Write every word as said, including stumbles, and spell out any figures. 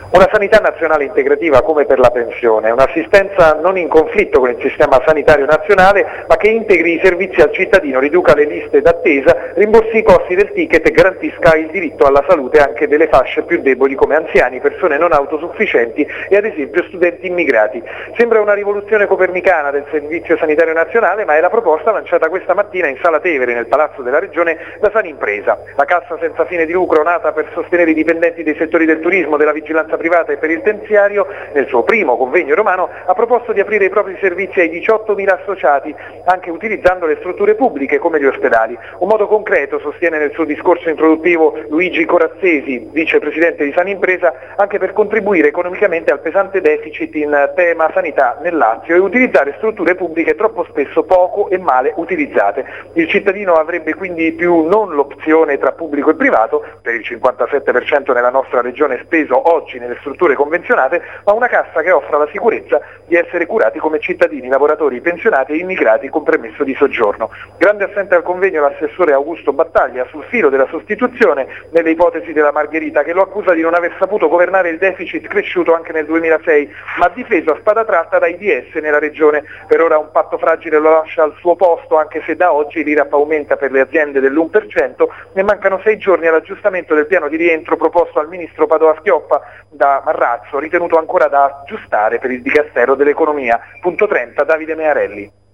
Una sanità nazionale integrativa come per la pensione, un'assistenza non in conflitto con il sistema sanitario nazionale, ma che integri i servizi al cittadino, riduca le liste d'attesa, rimborsi i costi del ticket e garantisca il diritto alla salute anche delle fasce più deboli come anziani, persone non autosufficienti e ad esempio studenti immigrati. Sembra una rivoluzione copernicana del Servizio Sanitario Nazionale, ma è la proposta lanciata questa mattina in Sala Tevere, nel Palazzo della Regione, da Sanimpresa. La cassa senza fine di lucro, nata per sostenere i dipendenti dei settori del turismo, della vigilanza privata e per il terziario, nel suo primo convegno romano ha proposto di aprire i propri servizi ai diciottomila associati, anche utilizzando le strutture pubbliche come gli ospedali. Un modo concreto, sostiene nel suo discorso introduttivo Luigi Corazzesi, vicepresidente di Sanimpresa, anche per contribuire economicamente al pesante deficit in tema sanità nel Lazio e utilizzare strutture pubbliche troppo spesso poco e male utilizzate. Il cittadino avrebbe quindi più non l'opzione tra pubblico e privato, per il cinquantasette per cento nella nostra regione speso oggi nelle strutture convenzionate, ma una cassa che offra la sicurezza di essere curati come cittadini, lavoratori, pensionati e immigrati con permesso di soggiorno. Grande assente al convegno l'assessore Augusto Battaglia sul filo della sostituzione nelle ipotesi della Margherita, che lo accusa di non aver saputo governare il deficit cresciuto anche nel duemilasei, ma difeso a spada tratta dai D S nella regione. Per ora un patto fragile lo lascia al suo posto, anche se da oggi l'I R A P aumenta per le aziende dell'uno per cento, ne mancano sei giorni all'aggiustamento del piano di rientro proposto al ministro Padoa-Schioppa da Marrazzo, ritenuto ancora da aggiustare per il Dicastero dell'Economia. Punto trenta, Davide Mearelli.